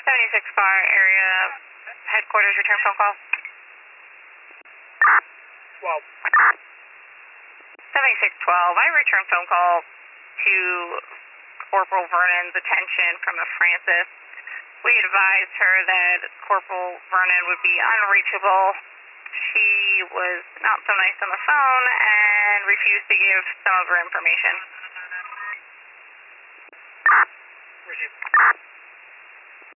76 bar area headquarters, return phone call. 12. 7612, I return phone call to Corporal Vernon's attention from a Francis. We advised her that Corporal Vernon would be unreachable. She was not so nice on the phone and refused to give some of her information. Received.